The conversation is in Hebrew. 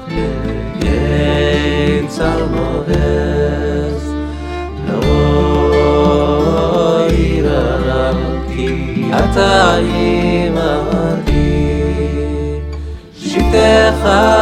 אין צלמוהס לא ירא כי אתה עמדי שבטך